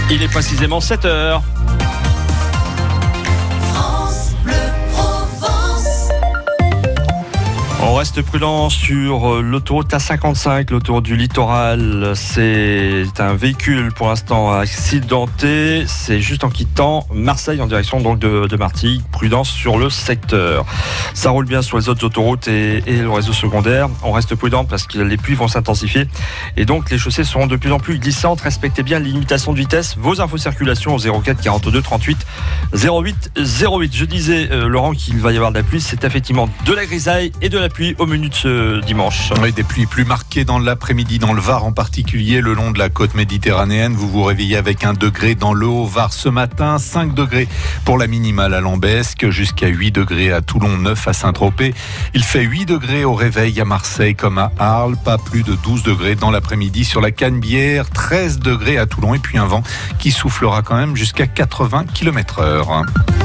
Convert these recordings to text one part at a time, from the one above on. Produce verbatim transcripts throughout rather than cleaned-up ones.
Il est précisément sept heures. On reste prudent sur l'autoroute A cinquante-cinq, l'autoroute du littoral. C'est un véhicule pour l'instant accidenté. C'est juste en quittant Marseille en direction donc de, de Martigues. Prudence sur le secteur. Ça roule bien sur les autres autoroutes et, et le réseau secondaire. On reste prudent parce que les pluies vont s'intensifier et donc les chaussées seront de plus en plus glissantes. Respectez bien les limitations de vitesse. Vos infos circulation au zéro quatre quarante-deux trente-huit zéro huit zéro huit. Je disais, euh, Laurent, qu'il va y avoir de la pluie. C'est effectivement de la grisaille et de la pluie au menu de ce dimanche. Oui, des pluies plus marquées dans l'après-midi, dans le Var en particulier, le long de la côte méditerranéenne. Vous vous réveillez avec un degré dans le Haut-Var ce matin, cinq degrés pour la minimale à Lambesque, jusqu'à huit degrés à Toulon, neuf à Saint-Tropez. Il fait huit degrés au réveil à Marseille comme à Arles, pas plus de douze degrés dans l'après-midi sur la Canebière, treize degrés à Toulon et puis un vent qui soufflera quand même jusqu'à quatre-vingts kilomètres heure.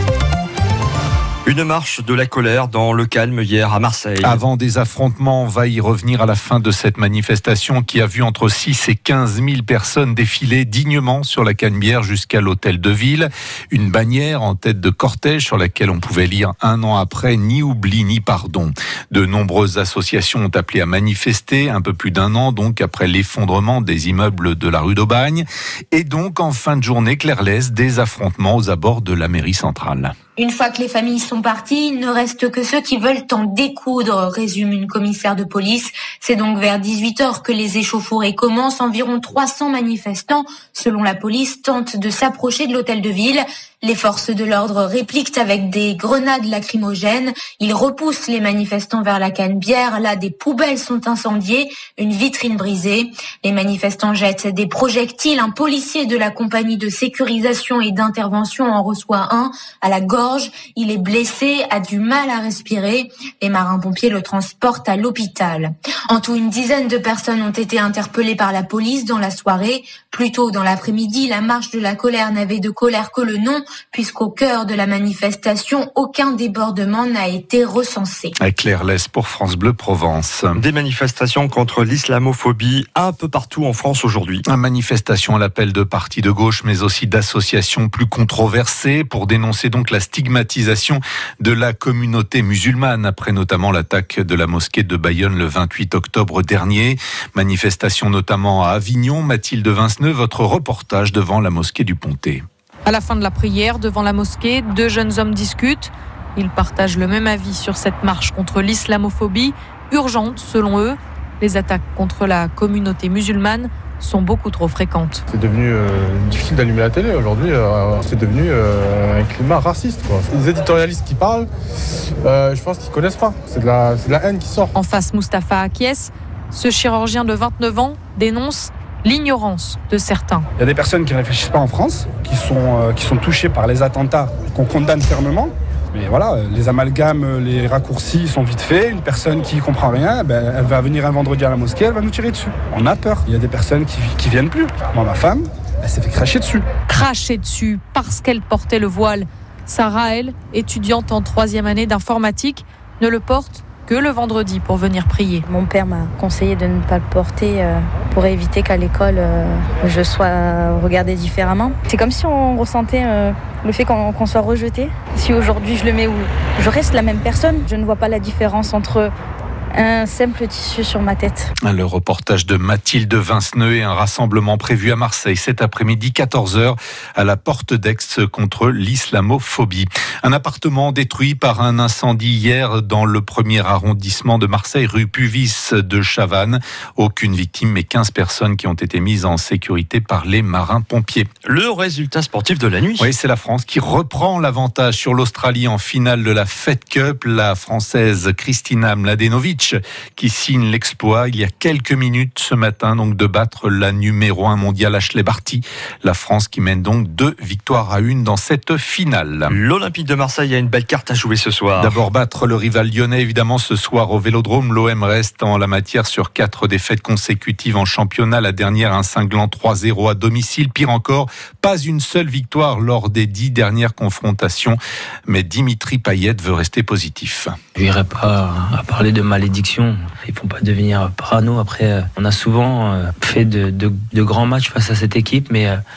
Une marche de la colère dans le calme hier à Marseille. Avant des affrontements, on va y revenir à la fin de cette manifestation qui a vu entre six et quinze mille personnes défiler dignement sur la Canebière jusqu'à l'hôtel de ville. Une bannière en tête de cortège sur laquelle on pouvait lire un an après, ni oubli ni pardon. De nombreuses associations ont appelé à manifester un peu plus d'un an donc après l'effondrement des immeubles de la rue d'Aubagne. Et donc en fin de journée, Claire Lès, des affrontements aux abords de la mairie centrale. Une fois que les familles sont parties, il ne reste que ceux qui veulent en découdre, résume une commissaire de police. C'est donc vers dix-huit heures que les échauffourées commencent. Environ trois cents manifestants, selon la police, tentent de s'approcher de l'hôtel de ville. Les forces de l'ordre répliquent avec des grenades lacrymogènes. Ils repoussent les manifestants vers la Canebière. Là, des poubelles sont incendiées, une vitrine brisée. Les manifestants jettent des projectiles. Un policier de la compagnie de sécurisation et d'intervention en reçoit un à la gorge. Il est blessé, a du mal à respirer. Les marins-pompiers le transportent à l'hôpital. En tout, une dizaine de personnes ont été interpellées par la police dans la soirée. Plus tôt dans l'après-midi, la marche de la colère n'avait de colère que le nom, puisqu'au cœur de la manifestation, aucun débordement n'a été recensé. Claire Lès pour France Bleu Provence. Des manifestations contre l'islamophobie un peu partout en France aujourd'hui. Une manifestation à l'appel de partis de gauche, mais aussi d'associations plus controversées pour dénoncer donc la stigmatisation de la communauté musulmane, après notamment l'attaque de la mosquée de Bayonne le vingt-huit octobre dernier. Manifestation notamment à Avignon. Mathilde Vinceneux, votre reportage devant la mosquée du Pontet. À la fin de la prière, devant la mosquée, deux jeunes hommes discutent. Ils partagent le même avis sur cette marche contre l'islamophobie, urgente selon eux. Les attaques contre la communauté musulmane sont beaucoup trop fréquentes. C'est devenu euh, difficile d'allumer la télé aujourd'hui. Euh, c'est devenu euh, un climat raciste, quoi. Les éditorialistes qui parlent, euh, je pense qu'ils ne connaissent pas. C'est de, la, c'est de la haine qui sort. En face, Mustapha acquiesce. Ce chirurgien de vingt-neuf ans dénonce l'ignorance de certains. Il y a des personnes qui ne réfléchissent pas en France, qui sont, euh, qui sont touchées par les attentats qu'on condamne fermement. Mais voilà, les amalgames, les raccourcis sont vite faits. Une personne qui ne comprend rien, ben, elle va venir un vendredi à la mosquée, elle va nous tirer dessus. On a peur. Il y a des personnes qui ne viennent plus. Moi, ma femme, elle s'est fait cracher dessus. Cracher dessus parce qu'elle portait le voile. Sarah, elle, étudiante en troisième année d'informatique, ne le porte que le vendredi pour venir prier. Mon père m'a conseillé de ne pas le porter euh, pour éviter qu'à l'école euh, je sois regardée différemment. C'est comme si on ressentait euh, le fait qu'on, qu'on soit rejeté. Si aujourd'hui je le mets où je reste la même personne, je ne vois pas la différence entre un simple tissu sur ma tête. Le reportage de Mathilde Vinceneux et un rassemblement prévu à Marseille cet après-midi quatorze heures à la porte d'Aix contre l'islamophobie. Un appartement détruit par un incendie hier dans le premier arrondissement de Marseille, rue Puvis de Chavannes. Aucune victime, mais quinze personnes qui ont été mises en sécurité par les marins-pompiers. Le résultat sportif de la nuit. Oui, c'est la France qui reprend l'avantage sur l'Australie en finale de la Fed Cup. La Française Kristina Mladenovic qui signe l'exploit il y a quelques minutes ce matin donc de battre la numéro un mondiale Ashley Barty. La France qui mène donc deux victoires à une dans cette finale. L'Olympique de Marseille a une belle carte à jouer ce soir. D'abord battre le rival lyonnais évidemment ce soir au Vélodrome. L'O M reste en la matière sur quatre défaites consécutives en championnat. La dernière un cinglant trois zéro à domicile. Pire encore, pas une seule victoire lors des dix dernières confrontations. Mais Dimitri Payet veut rester positif. Je n'irai pas à parler de malédiction. Il ne faut pas devenir parano. Après, on a souvent fait de, de, de grands matchs face à cette équipe, mais,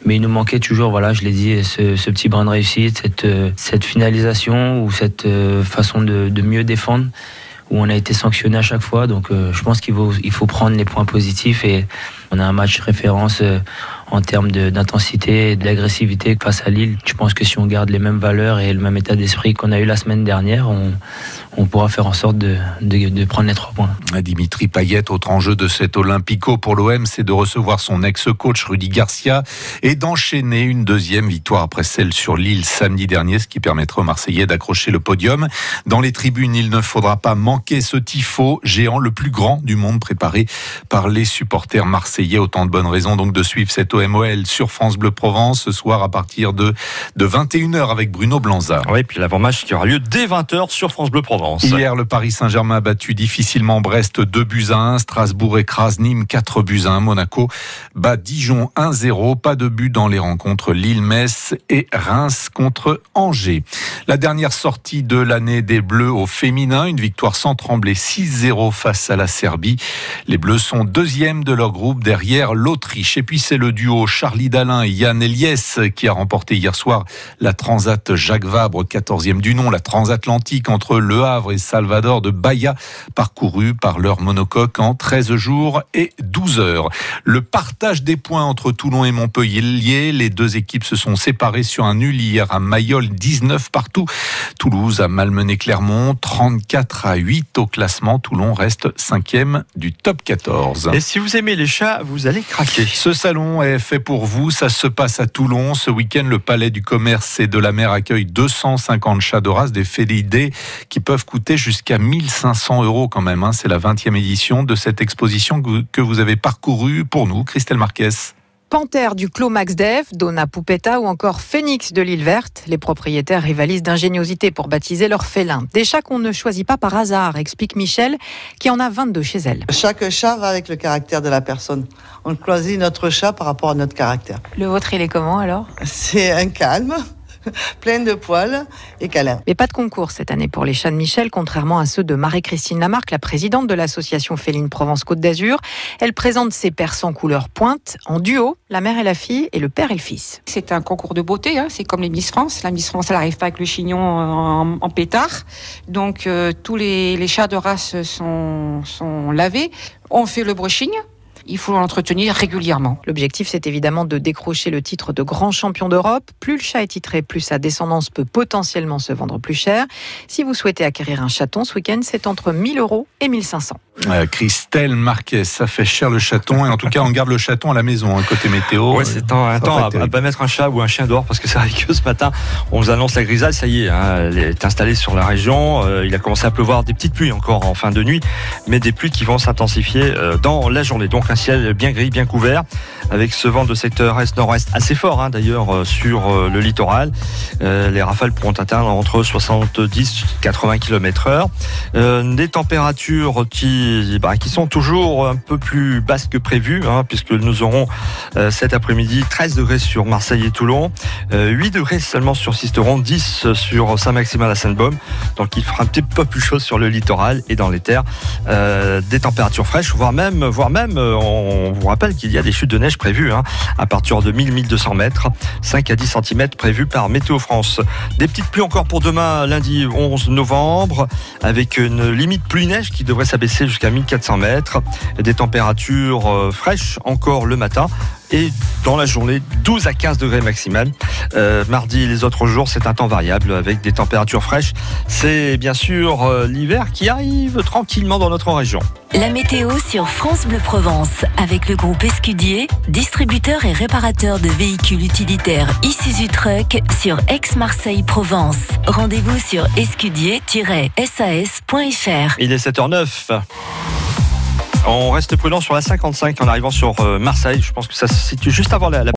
Mais il nous manquait toujours, voilà, je l'ai dit, ce, ce petit brin de réussite, cette, cette finalisation ou cette façon de, de mieux défendre, où on a été sanctionné à chaque fois. Donc euh, je pense qu'il faut, il faut prendre les points positifs et on a un match référence euh, en termes de, d'intensité et d'agressivité face à Lille. Je pense que si on garde les mêmes valeurs et le même état d'esprit qu'on a eu la semaine dernière, on, on pourra faire en sorte de, de, de prendre les trois points. Dimitri Payet, autre enjeu de cet Olympico pour l'O M, c'est de recevoir son ex-coach Rudy Garcia et d'enchaîner une deuxième victoire après celle sur Lille samedi dernier, ce qui permettra aux Marseillais d'accrocher le podium. Dans les tribunes, il ne faudra pas manquer ce tifo géant, le plus grand du monde, préparé par les supporters marseillais. Autant de bonnes raisons donc de suivre cette O M O L sur France Bleu Provence ce soir à partir de, de vingt et une heures avec Bruno Blanza. Oui, puis l'avant-match qui aura lieu dès vingt heures sur France Bleu Provence. Hier, le Paris Saint-Germain a battu difficilement Brest deux buts à un. Strasbourg écrase Nîmes quatre buts à un. Monaco bat Dijon un zéro. Pas de but dans les rencontres Lille-Metz et Reims contre Angers. La dernière sortie de l'année des Bleus au féminin, une victoire sans trembler six zéro face à la Serbie. Les Bleus sont deuxièmes de leur groupe derrière l'Autriche. Et puis c'est le duo Charlie Dalin et Yann Eliès qui a remporté hier soir la Transat Jacques Vabre, quatorzième du nom, la transatlantique entre Le Havre et Salvador de Bahia, parcourue par leur monocoque en treize jours et douze heures. Le partage des points entre Toulon et Montpellier, les deux équipes se sont séparées sur un nul hier à Mayol, dix-neuf partout. Toulouse a malmené Clermont, trente-quatre à huit au classement. Toulon reste cinquième du top quatorze. Et si vous aimez les chats, vous allez craquer. Ce salon est fait pour vous, ça se passe à Toulon. Ce week-end, le Palais du Commerce et de la Mer accueille deux cent cinquante chats de race, des félidés qui peuvent coûter jusqu'à mille cinq cents euros quand même. Hein. C'est la vingtième édition de cette exposition que vous avez parcourue pour nous, Christelle Marquez. Panthère du Clos Max Dev, Donna Pupetta ou encore Phénix de l'île Verte. Les propriétaires rivalisent d'ingéniosité pour baptiser leurs félins. Des chats qu'on ne choisit pas par hasard, explique Michel, qui en a vingt-deux chez elle. Chaque chat va avec le caractère de la personne. On choisit notre chat par rapport à notre caractère. Le vôtre, il est comment alors ? C'est un calme, plein de poils et câlin. Mais pas de concours cette année pour les chats de Michel, contrairement à ceux de Marie-Christine Lamarck, la présidente de l'association Féline Provence-Côte d'Azur. Elle présente ses persans couleur pointe en duo, la mère et la fille et le père et le fils. C'est un concours de beauté, hein. C'est comme les Miss France. La Miss France, elle n'arrive pas avec le chignon en, en pétard. Donc euh, tous les, les chats de race sont, sont lavés. On fait le brushing. Il faut l'entretenir régulièrement. L'objectif, c'est évidemment de décrocher le titre de grand champion d'Europe. Plus le chat est titré, plus sa descendance peut potentiellement se vendre plus cher. Si vous souhaitez acquérir un chaton ce week-end, c'est entre mille euros et mille cinq cents. Euh, Christelle Marquez, ça fait cher le chaton. Et en tout cas, on garde le chaton à la maison, hein, côté météo. Oui, c'est un, un temps à ne pas mettre un chat ou un chien dehors, parce que c'est vrai que ce matin, on vous annonce la grisaille. Ça y est, hein, elle est installée sur la région. Euh, il a commencé à pleuvoir, des petites pluies encore en fin de nuit, mais des pluies qui vont s'intensifier euh, dans la journée. Donc un ciel bien gris, bien couvert, avec ce vent de secteur est-nord-ouest assez fort, hein, d'ailleurs, euh, sur euh, le littoral. Euh, les rafales pourront atteindre entre soixante-dix et quatre-vingts kilomètres heure. Euh, des températures qui, bah, qui sont toujours un peu plus basses que prévu, hein, puisque nous aurons euh, cet après-midi treize degrés sur Marseille et Toulon, euh, huit degrés seulement sur Sisteron, dix sur Saint-Maximin la Seine-Baume. Donc il fera un petit peu plus chaud sur le littoral et dans les terres. Euh, des températures fraîches, voire même, voire même on On vous rappelle qu'il y a des chutes de neige prévues, hein, à partir de mille à mille deux cents mètres, cinq à dix centimètres prévus par Météo France. Des petites pluies encore pour demain, lundi onze novembre, avec une limite pluie-neige qui devrait s'abaisser jusqu'à mille quatre cents mètres. Des températures euh, fraîches encore le matin. Et dans la journée, douze à quinze degrés maximal. Euh, mardi et les autres jours, c'est un temps variable avec des températures fraîches. C'est bien sûr euh, l'hiver qui arrive tranquillement dans notre région. La météo sur France Bleu Provence avec le groupe Escudier, distributeur et réparateur de véhicules utilitaires Isuzu Truck sur Aix-Marseille-Provence. Rendez-vous sur escudier tiret s a s point f r. Il est sept heures neuf. On reste prudent sur la cinquante-cinq en arrivant sur Marseille. Je pense que ça se situe juste avant la, la